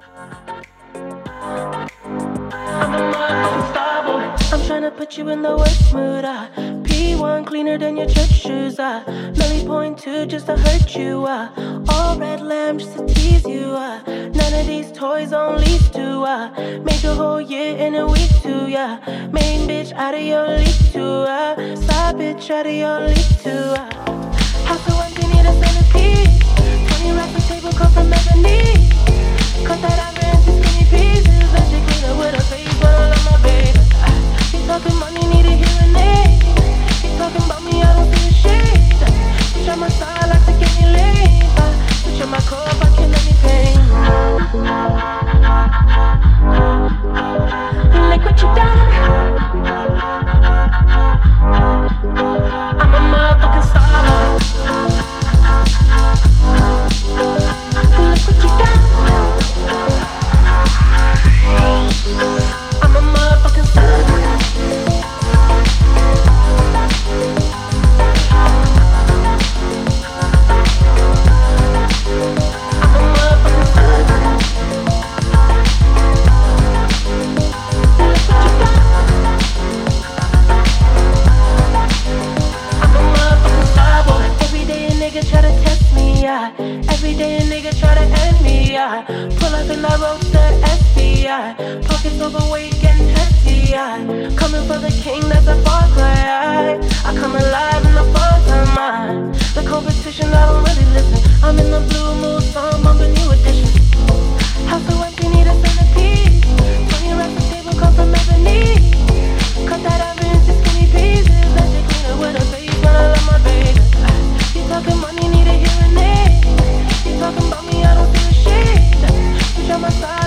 I'm a motherfucking star boy. I'm tryna put you in the worst mood. P1 cleaner than your church shoes. Melly point two just to hurt you. All red lamb just to tease you. None of these toys on lease too. Made your whole year in a week too. Main bitch out of your league too. Side bitch out of your league too. House of empty need a centerpiece. 20 racks per table come from ebony. Cut that ivory into skinny pieces. Let you clean up with a face, but I love my baby. You talking money, need a hearing aid. You talking about me, I don't see a shade. Switch on my side, like to get me laid. Switch on my core, if I can let me pain. Look what you done. I'm a motherfucking star. Look what you done. I'm a motherfucking star. Every day a nigga try to end me, pull up in that roadster SVI. Pockets overweight, getting hefty, coming for the king, that's a far cry. I come alive in the fall time, the competition, I don't really listen. I'm in the blue mood, so I'm bumping new edition. House so empty, need a centerpiece. 20 racks a table, come from ebony. Cut that ivory into skinny pieces. Let you clean it with a face, but I love my baby. You talking money, need a hearing aid. You talking about me, I don't see a shade. Switch on my side.